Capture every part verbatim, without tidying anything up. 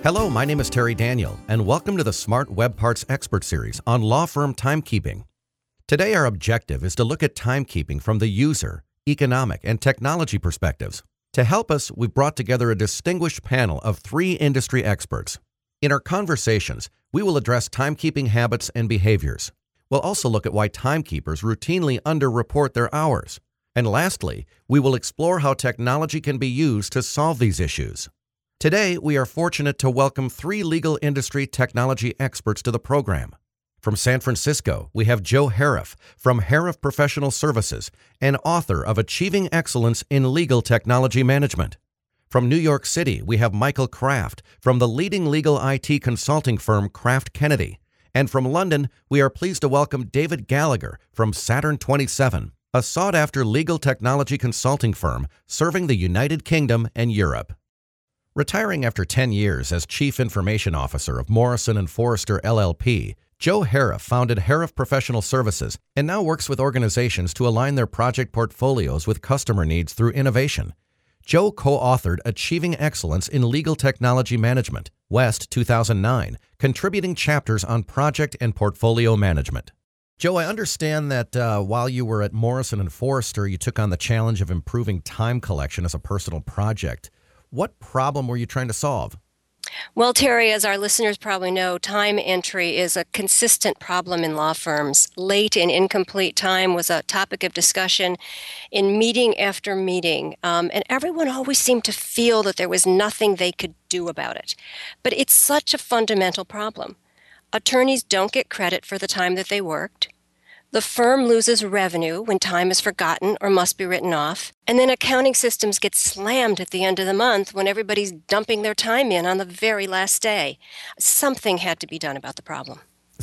Hello, my name is Terry Daniel, and welcome to the Smart Web Parts Expert Series on law firm timekeeping. Today, our objective is to look at timekeeping from the user, economic, and technology perspectives. To help us, we've brought together a distinguished panel of three industry experts. In our conversations, we will address timekeeping habits and behaviors. We'll also look at why timekeepers routinely underreport their hours. And lastly, we will explore how technology can be used to solve these issues. Today, we are fortunate to welcome three legal industry technology experts to the program. From San Francisco, we have Joe Harif from Harif Professional Services and author of Achieving Excellence in Legal Technology Management. From New York City, we have Michael Kraft from the leading legal I T consulting firm Kraft Kennedy. And from London, we are pleased to welcome David Gallagher from Saturn twenty-seven, a sought-after legal technology consulting firm serving the United Kingdom and Europe. Retiring after ten years as Chief Information Officer of Morrison and Foerster L L P, Joe Harif founded Harif Professional Services and now works with organizations to align their project portfolios with customer needs through innovation. Joe co-authored Achieving Excellence in Legal Technology Management, West two thousand nine, contributing chapters on project and portfolio management. Joe, I understand that uh, while you were at Morrison and Foerster, you took on the challenge of improving time collection as a personal project. What problem were you trying to solve? Well, Terry, as our listeners probably know, time entry is a consistent problem in law firms. Late and incomplete time was a topic of discussion in meeting after meeting, um, and everyone always seemed to feel that there was nothing they could do about it. But it's such a fundamental problem. Attorneys don't get credit for the time that they worked. The firm loses revenue when time is forgotten or must be written off. And then accounting systems get slammed at the end of the month when everybody's dumping their time in on the very last day. Something had to be done about the problem.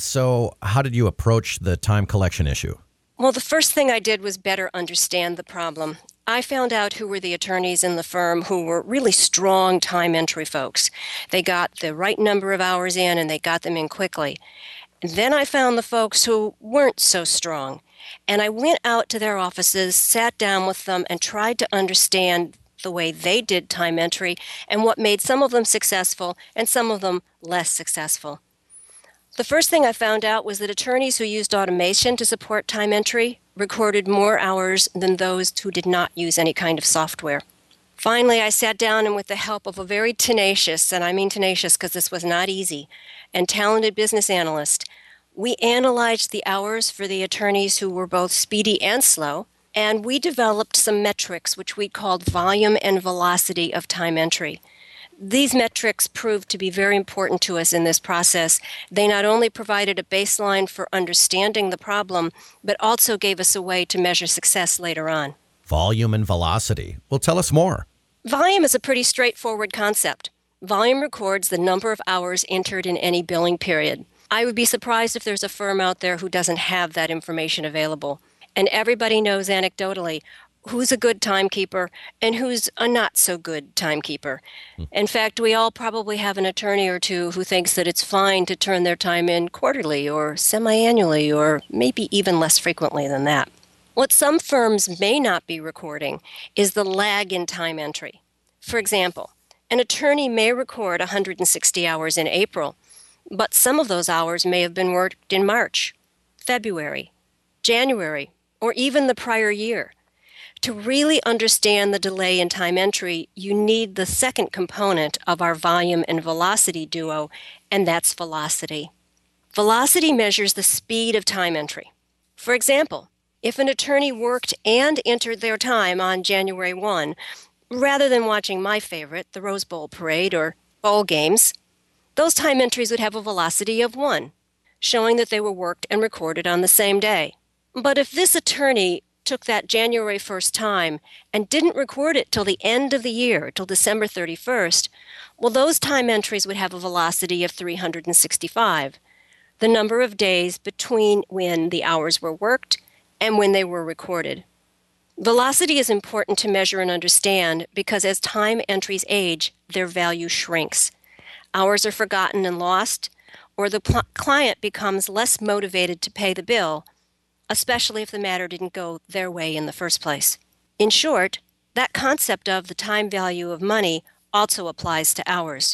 So how did you approach the time collection issue? Well, the first thing I did was better understand the problem. I found out who were the attorneys in the firm who were really strong time entry folks. They got the right number of hours in and they got them in quickly. Then I found the folks who weren't so strong, and I went out to their offices, sat down with them, and tried to understand the way they did time entry and what made some of them successful and some of them less successful. The first thing I found out was that attorneys who used automation to support time entry recorded more hours than those who did not use any kind of software. Finally, I sat down and with the help of a very tenacious, and I mean tenacious because this was not easy, and talented business analyst, we analyzed the hours for the attorneys who were both speedy and slow, and we developed some metrics which we called volume and velocity of time entry. These metrics proved to be very important to us in this process. They not only provided a baseline for understanding the problem, but also gave us a way to measure success later on. Volume and velocity. Well, tell us more. Volume is a pretty straightforward concept. Volume records the number of hours entered in any billing period. I would be surprised if there's a firm out there who doesn't have that information available. And everybody knows anecdotally who's a good timekeeper and who's a not so good timekeeper. Hmm. In fact, we all probably have an attorney or two who thinks that it's fine to turn their time in quarterly or semi-annually or maybe even less frequently than that. What some firms may not be recording is the lag in time entry. For example, an attorney may record one hundred sixty hours in April, but some of those hours may have been worked in March, February, January, or even the prior year. To really understand the delay in time entry, you need the second component of our volume and velocity duo, and that's velocity. Velocity measures the speed of time entry. For example, if an attorney worked and entered their time on January first, rather than watching my favorite, the Rose Bowl parade or bowl games, those time entries would have a velocity of one, showing that they were worked and recorded on the same day. But if this attorney took that January first time and didn't record it till the end of the year, till December thirty-first, well, those time entries would have a velocity of three hundred sixty-five, the number of days between when the hours were worked and when they were recorded. Velocity is important to measure and understand because as time entries age, their value shrinks. Hours are forgotten and lost, or the pl- client becomes less motivated to pay the bill, especially if the matter didn't go their way in the first place. In short, that concept of the time value of money also applies to hours.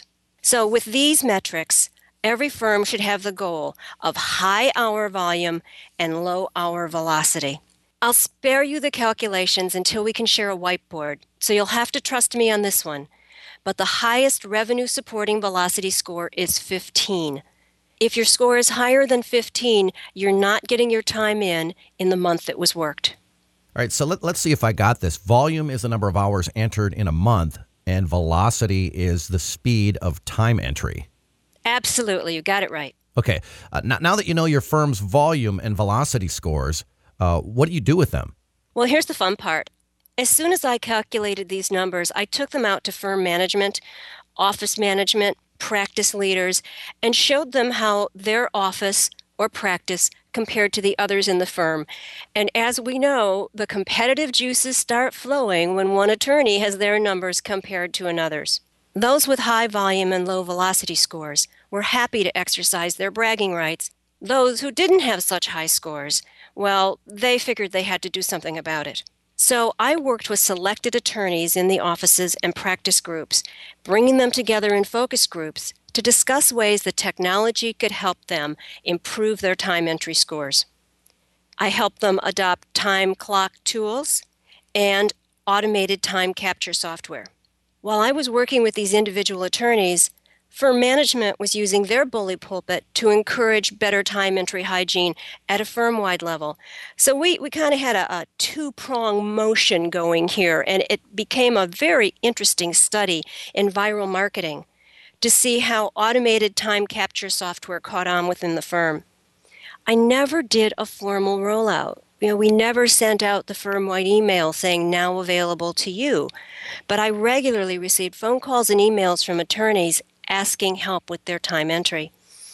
So with these metrics, every firm should have the goal of high hour volume and low hour velocity. I'll spare you the calculations until we can share a whiteboard, so you'll have to trust me on this one. But the highest revenue supporting velocity score is fifteen. If your score is higher than fifteen, you're not getting your time in in the month that was worked. All right, so let, let's see if I got this. Volume is the number of hours entered in a month, and velocity is the speed of time entry. Absolutely, you got it right. Okay, uh, now, now that you know your firm's volume and velocity scores, uh, what do you do with them? Well, here's the fun part. As soon as I calculated these numbers, I took them out to firm management, office management, practice leaders, and showed them how their office or practice compared to the others in the firm. And as we know, the competitive juices start flowing when one attorney has their numbers compared to another's. Those with high volume and low velocity scores were happy to exercise their bragging rights. Those who didn't have such high scores, well, they figured they had to do something about it. So I worked with selected attorneys in the offices and practice groups, bringing them together in focus groups to discuss ways that technology could help them improve their time entry scores. I helped them adopt time clock tools and automated time capture software. While I was working with these individual attorneys, firm management was using their bully pulpit to encourage better time entry hygiene at a firm-wide level. So we, we kind of had a, a two-prong motion going here, and it became a very interesting study in viral marketing to see how automated time capture software caught on within the firm. I never did a formal rollout. You know, we never sent out the firm-wide email saying now available to you, but I regularly received phone calls and emails from attorneys asking help with their time entry.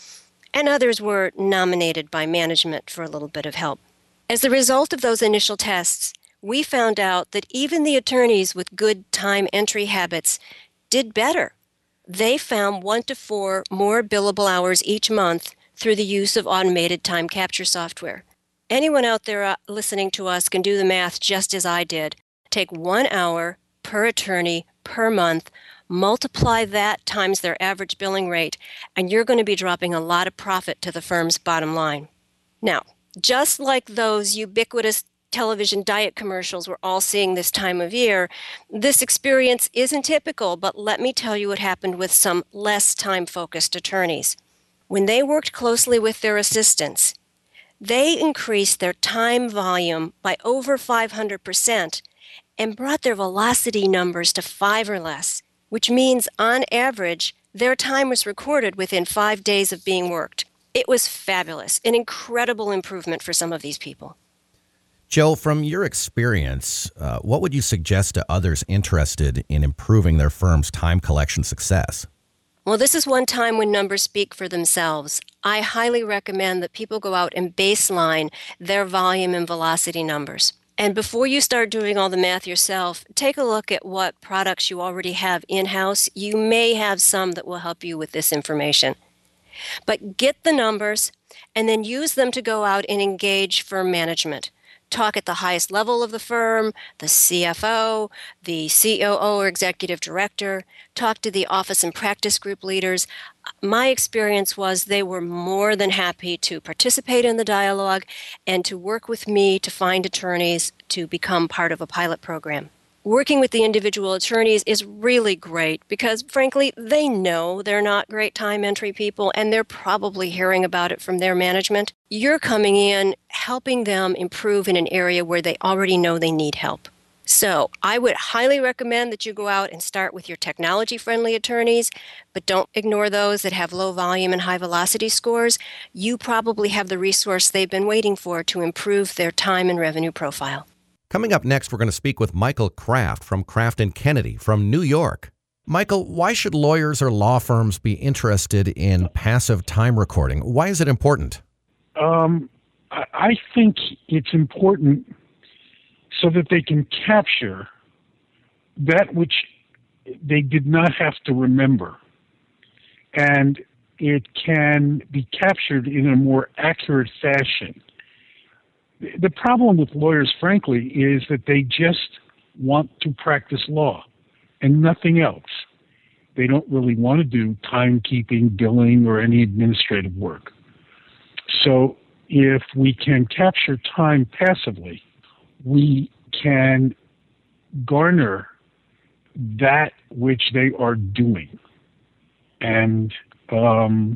And others were nominated by management for a little bit of help. As a result of those initial tests, we found out that even the attorneys with good time entry habits did better. They found one to four more billable hours each month through the use of automated time capture software. Anyone out there uh, listening to us can do the math just as I did. Take one hour per attorney per month, multiply that times their average billing rate, and you're going to be dropping a lot of profit to the firm's bottom line. Now, just like those ubiquitous television diet commercials we're all seeing this time of year, this experience isn't typical, but let me tell you what happened with some less time-focused attorneys. When they worked closely with their assistants, they increased their time volume by over five hundred percent and brought their velocity numbers to five or less, which means, on average, their time was recorded within five days of being worked. It was fabulous, an incredible improvement for some of these people. Joe, from your experience, uh, what would you suggest to others interested in improving their firm's time collection success? Well, this is one time when numbers speak for themselves. I highly recommend that people go out and baseline their volume and velocity numbers. And before you start doing all the math yourself, take a look at what products you already have in-house. You may have some that will help you with this information. But get the numbers and then use them to go out and engage firm management. Talk at the highest level of the firm, the C F O, the C O O or executive director. Talk to the office and practice group leaders. My experience was they were more than happy to participate in the dialogue and to work with me to find attorneys to become part of a pilot program. Working with the individual attorneys is really great because, frankly, they know they're not great time entry people and they're probably hearing about it from their management. You're coming in, helping them improve in an area where they already know they need help. So I would highly recommend that you go out and start with your technology-friendly attorneys, but don't ignore those that have low volume and high velocity scores. You probably have the resource they've been waiting for to improve their time and revenue profile. Coming up next, we're going to speak with Michael Kraft from Kraft and Kennedy from New York. Michael, why should lawyers or law firms be interested in passive time recording? Why is it important? Um, I think it's important so that they can capture that which they did not have to remember. And it can be captured in a more accurate fashion. The problem with lawyers, frankly, is that they just want to practice law and nothing else. they don't really want to do timekeeping, billing, or any administrative work. So if we can capture time passively, we can garner that which they are doing. And um,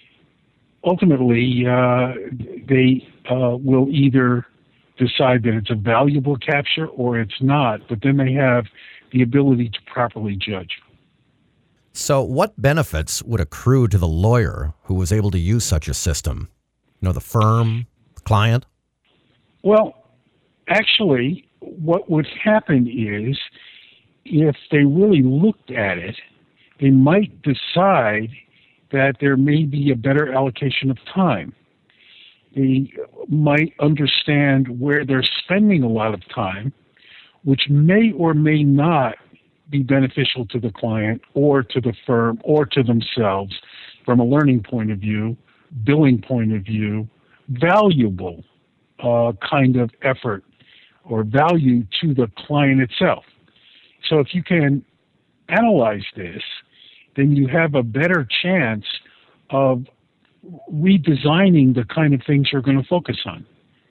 ultimately, uh, they uh, will either decide that it's a valuable capture or it's not, but then they have the ability to properly judge. So what benefits would accrue to the lawyer who was able to use such a system? You know, the firm, the client? Well, actually, what would happen is if they really looked at it, they might decide that there may be a better allocation of time. They might understand where they're spending a lot of time, which may or may not be beneficial to the client or to the firm or to themselves from a learning point of view, billing point of view, valuable uh, kind of effort or value to the client itself. So if you can analyze this, then you have a better chance of redesigning the kind of things you're going to focus on.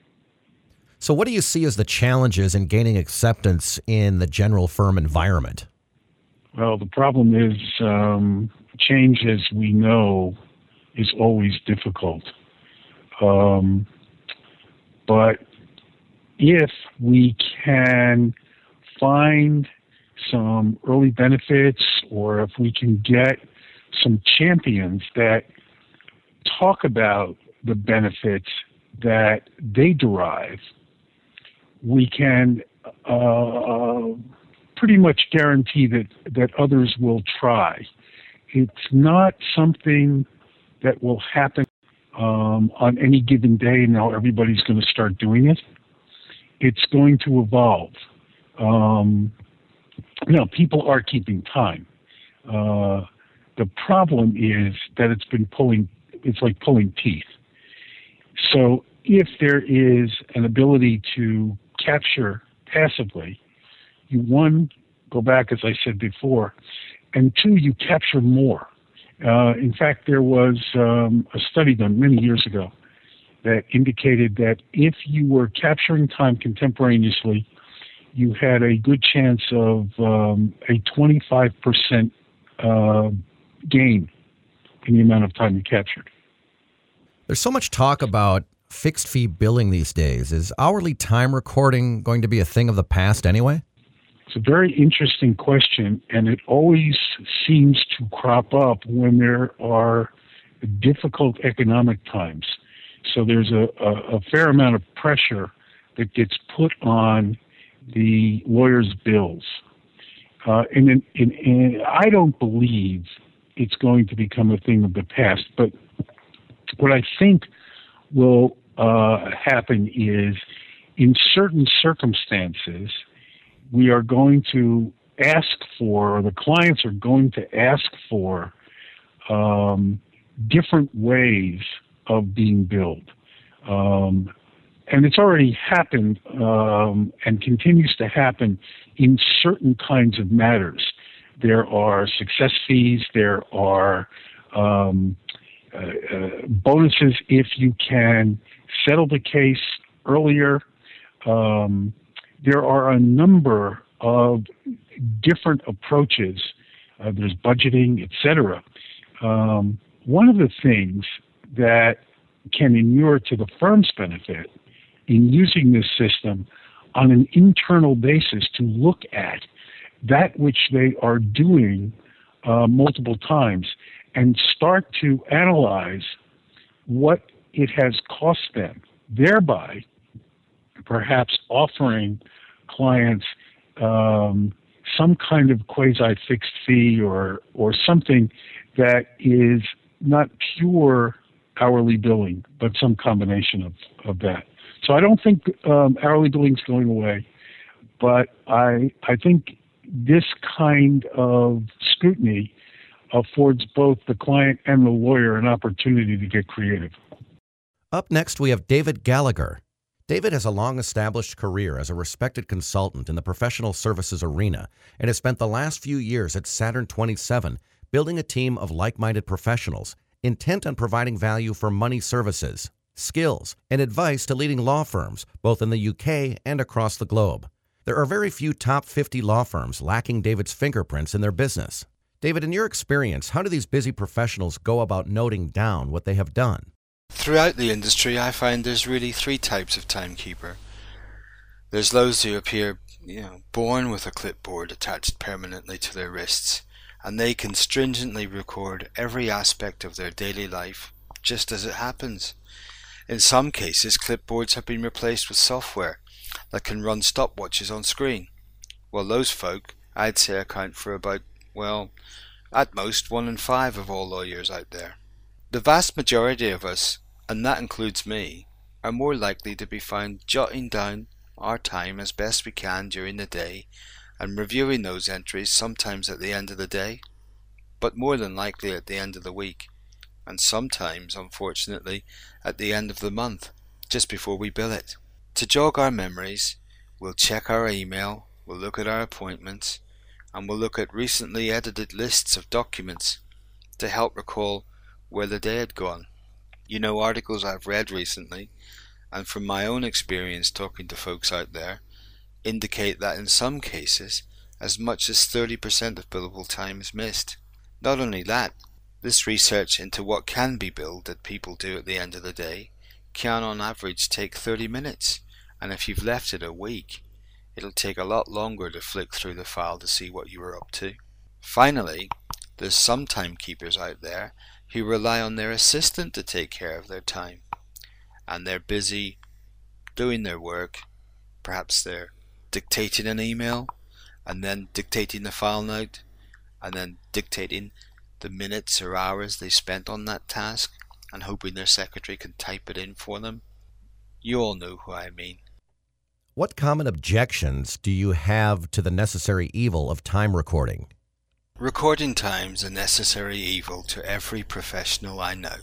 So what do you see as the challenges in gaining acceptance in the general firm environment? Well, the problem is um, change, as we know, is always difficult. Um, but if we can find some early benefits, or if we can get some champions that talk about the benefits that they derive, we can uh, pretty much guarantee that, that others will try. It's not something that will happen um, on any given day. Now everybody's going to start doing it. It's going to evolve. Um, you know, people are keeping time. Uh, the problem is that it's been pulling, it's like pulling teeth. So if there is an ability to capture passively, you, one, go back, as I said before, and two, you capture more. Uh, in fact, there was um, a study done many years ago that indicated that if you were capturing time contemporaneously, you had a good chance of um, a twenty-five percent uh, gain in the amount of time you captured. There's so much talk about fixed fee billing these days. Is hourly time recording going to be a thing of the past anyway? It's a very interesting question, and it always seems to crop up when there are difficult economic times. So there's a, a, a fair amount of pressure that gets put on the lawyer's bills. Uh, and, in, in, in, I don't believe it's going to become a thing of the past, but what I think will uh, happen is in certain circumstances, we are going to ask for, or the clients are going to ask for um, different ways of being billed. Um, and it's already happened um, and continues to happen in certain kinds of matters. There are success fees, there are um, uh, uh, bonuses if you can settle the case earlier. Um, there are a number of different approaches. Uh, there's budgeting, et cetera. Um, one of the things that can inure to the firm's benefit in using this system on an internal basis to look at that which they are doing uh, multiple times and start to analyze what it has cost them, thereby perhaps offering clients um, some kind of quasi-fixed fee or or something that is not pure hourly billing, but some combination of, of that. So I don't think um, hourly billing is going away, but I I think this kind of scrutiny affords both the client and the lawyer an opportunity to get creative. Up next, we have David Gallagher. David has a long established career as a respected consultant in the professional services arena and has spent the last few years at Saturn twenty-seven building a team of like-minded professionals intent on providing value for money services, skills, and advice to leading law firms both in the U K and across the globe. There are very few top fifty law firms lacking David's fingerprints in their business. David, in your experience, how do these busy professionals go about noting down what they have done? Throughout the industry, I find there's really three types of timekeeper. There's those who appear, you know, born with a clipboard attached permanently to their wrists, and they can stringently record every aspect of their daily life just as it happens. In some cases, clipboards have been replaced with software that can run stopwatches on screen. Well, those folk, I'd say, account for about, well, at most one in five of all lawyers out there. The vast majority of us, and that includes me, are more likely to be found jotting down our time as best we can during the day and reviewing those entries sometimes at the end of the day, but more than likely at the end of the week, and sometimes, unfortunately, at the end of the month, just before we bill it. To jog our memories, we'll check our email, we'll look at our appointments, and we'll look at recently edited lists of documents to help recall where the day had gone. You know, articles I've read recently, and from my own experience talking to folks out there, indicate that in some cases, as much as thirty percent of billable time is missed. Not only that, this research into what can be billed that people do at the end of the day can on average take thirty minutes, and if you've left it a week, it'll take a lot longer to flick through the file to see what you were up to. Finally, there's some timekeepers out there who rely on their assistant to take care of their time, and they're busy doing their work. Perhaps they're dictating an email, and then dictating the file note, and then dictating the minutes or hours they spent on that task, and hoping their secretary can type it in for them. You all know who I mean. What common objections do you have to the necessary evil of time recording? Recording time's a necessary evil to every professional I know.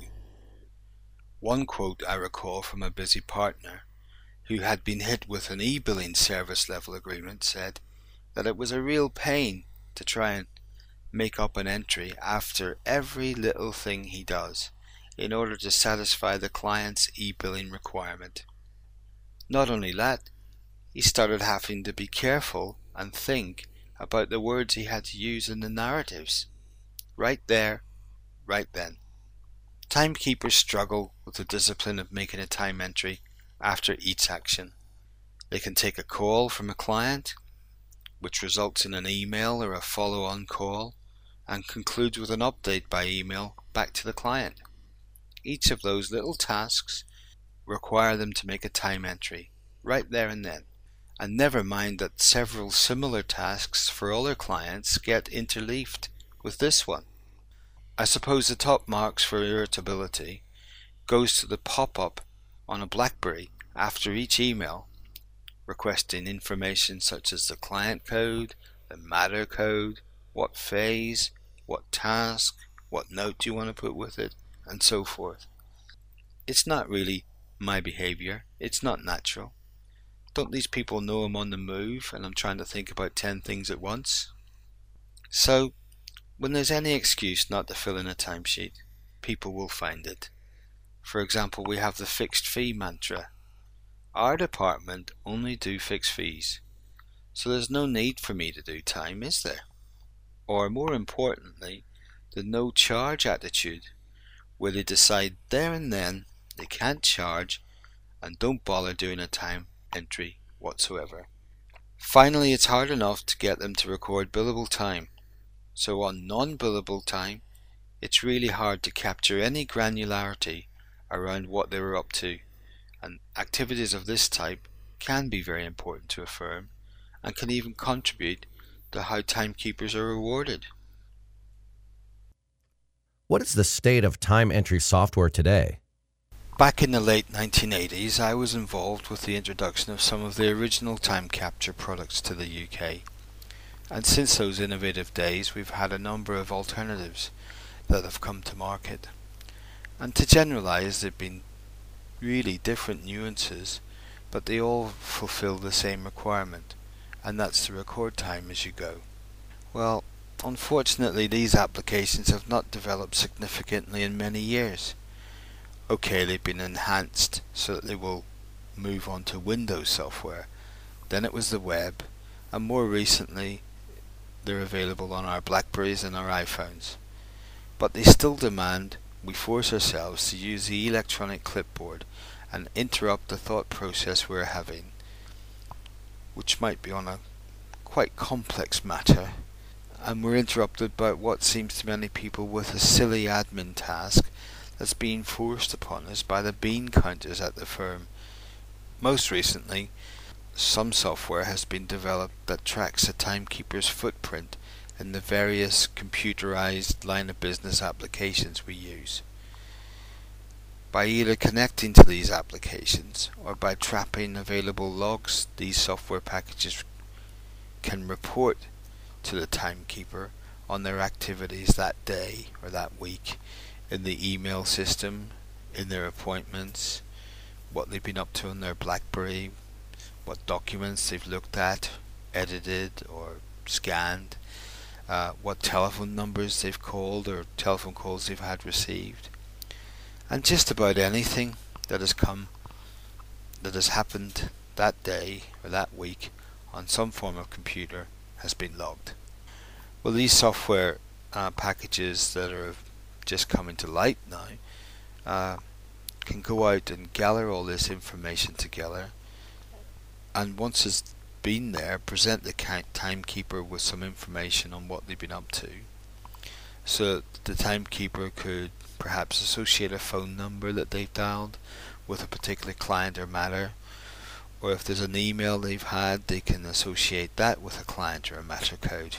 One quote I recall from a busy partner who had been hit with an e-billing service level agreement said that it was a real pain to try and make up an entry after every little thing he does in order to satisfy the client's e-billing requirement. Not only that, he started having to be careful and think about the words he had to use in the narratives. Right there, right then. Timekeepers struggle with the discipline of making a time entry after each action. They can take a call from a client, which results in an email or a follow-on call, and concludes with an update by email back to the client. Each of those little tasks require them to make a time entry, right there and then. And never mind that several similar tasks for other clients get interleaved with this one. I suppose the top marks for irritability goes to the pop-up on a BlackBerry after each email, requesting information such as the client code, the matter code, what phase, what task, what note you want to put with it, and so forth. It's not really my behavior, it's not natural. Don't these people know I'm on the move and I'm trying to think about ten things at once? So, when there's any excuse not to fill in a timesheet, people will find it. For example, we have the fixed fee mantra. Our department only do fixed fees, so there's no need for me to do time, is there? Or more importantly, the no charge attitude, where they decide there and then they can't charge and don't bother doing a time entry whatsoever. Finally, it's hard enough to get them to record billable time. So on non-billable time, it's really hard to capture any granularity around what they were up to, and activities of this type can be very important to a firm and can even contribute to how timekeepers are rewarded. What is the state of time entry software today? Back in the late nineteen eighties, I was involved with the introduction of some of the original time capture products to the U K. And since those innovative days, we've had a number of alternatives that have come to market. And to generalize, there have been really different nuances but they all fulfill the same requirement, and that's to record time as you go. Well, unfortunately these applications have not developed significantly in many years. Okay, they've been enhanced so that they will move on to Windows software. Then it was the web, and more recently they're available on our Blackberries and our iPhones. But they still demand we force ourselves to use the electronic clipboard and interrupt the thought process we're having, which might be on a quite complex matter, and we're interrupted by what seems to many people with a silly admin task that's being forced upon us by the bean counters at the firm. Most recently, some software has been developed that tracks a timekeeper's footprint in the various computerized line of business applications we use. By either connecting to these applications or by trapping available logs, these software packages can report to the timekeeper on their activities that day or that week in the email system, in their appointments, what they've been up to on their Blackberry, what documents they've looked at, edited or scanned, uh, what telephone numbers they've called or telephone calls they've had received, and just about anything that has come, that has happened that day or that week on some form of computer has been logged. Well, these software uh, packages that are just coming to light now uh, can go out and gather all this information together, and once it's been there, present the timekeeper with some information on what they've been up to, so that the timekeeper could perhaps associate a phone number that they've dialed with a particular client or matter, or if there's an email they've had, they can associate that with a client or a matter code.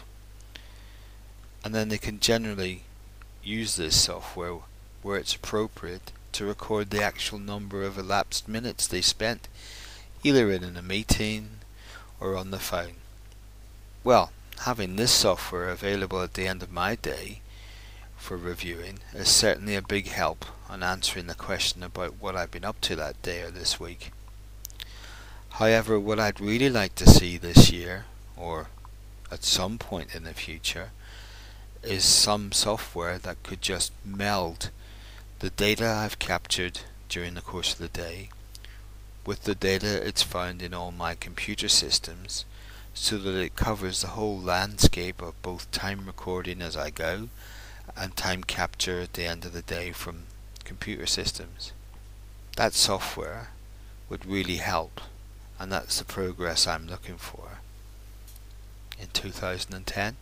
And then they can generally use this software where it's appropriate to record the actual number of elapsed minutes they spent either in a meeting or on the phone. Well, having this software available at the end of my day for reviewing is certainly a big help on answering the question about what I've been up to that day or this week. However, what I'd really like to see this year, or at some point in the future, is some software that could just meld the data I've captured during the course of the day with the data it's found in all my computer systems, so that it covers the whole landscape of both time recording as I go and time capture at the end of the day from computer systems. That software would really help, and that's the progress I'm looking for in two thousand ten.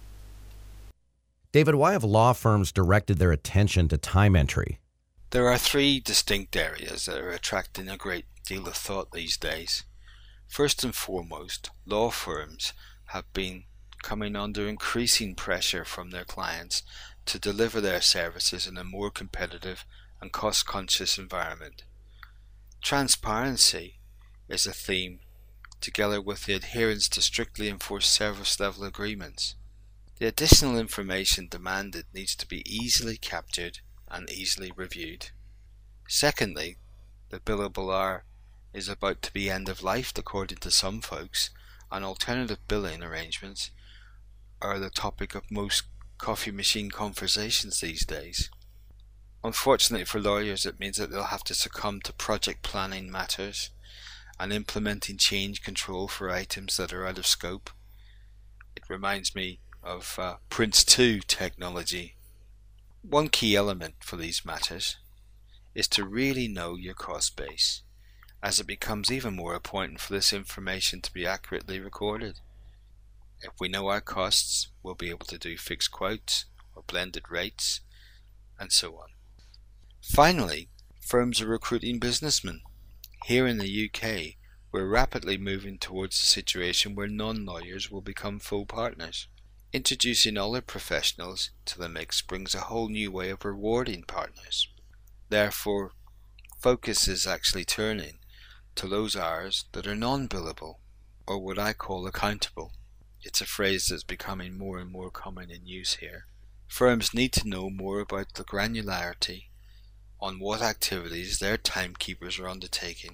David, why have law firms directed their attention to time entry? There are three distinct areas that are attracting a great deal of thought these days. First and foremost, law firms have been coming under increasing pressure from their clients to deliver their services in a more competitive and cost-conscious environment. Transparency is a theme, together with the adherence to strictly enforced service level agreements. The additional information demanded needs to be easily captured and easily reviewed. Secondly, the billable hour is about to be end of life according to some folks, and alternative billing arrangements are the topic of most coffee machine conversations these days. Unfortunately for lawyers, it means that they'll have to succumb to project planning matters and implementing change control for items that are out of scope. It reminds me of uh, Prince two technology. One key element for these matters is to really know your cost base, as it becomes even more important for this information to be accurately recorded. If we know our costs, we'll be able to do fixed quotes or blended rates, and so on. Finally, firms are recruiting businessmen. Here in the U K, we're rapidly moving towards a situation where non-lawyers will become full partners. Introducing other professionals to the mix brings a whole new way of rewarding partners. Therefore, focus is actually turning to those hours that are non-billable, or what I call accountable. It's a phrase that's becoming more and more common in use here. Firms need to know more about the granularity on what activities their timekeepers are undertaking,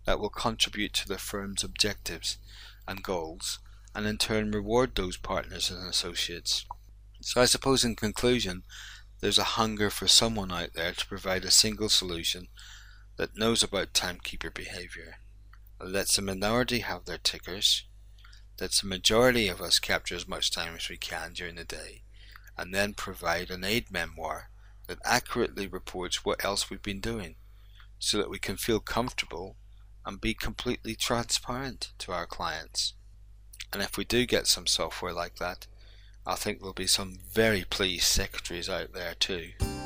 that will contribute to the firm's objectives and goals, and in turn reward those partners and associates. So I suppose in conclusion, there's a hunger for someone out there to provide a single solution that knows about timekeeper behaviour, lets a minority have their tickers, lets a majority of us capture as much time as we can during the day, and then provide an aid memoir that accurately reports what else we've been doing, so that we can feel comfortable and be completely transparent to our clients. And if we do get some software like that, I think there'll be some very pleased secretaries out there too.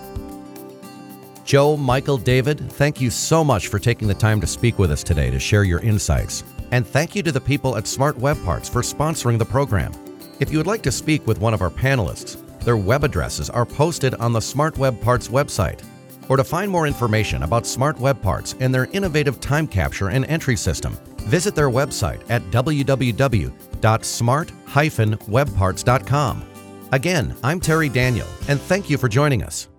Joe, Michael, David, thank you so much for taking the time to speak with us today to share your insights. And thank you to the people at Smart Web Parts for sponsoring the program. If you would like to speak with one of our panelists, their web addresses are posted on the Smart Web Parts website. Or to find more information about Smart Web Parts and their innovative time capture and entry system, visit their website at w w w dot smart dash web parts dot com. Again, I'm Terry Daniel, and thank you for joining us.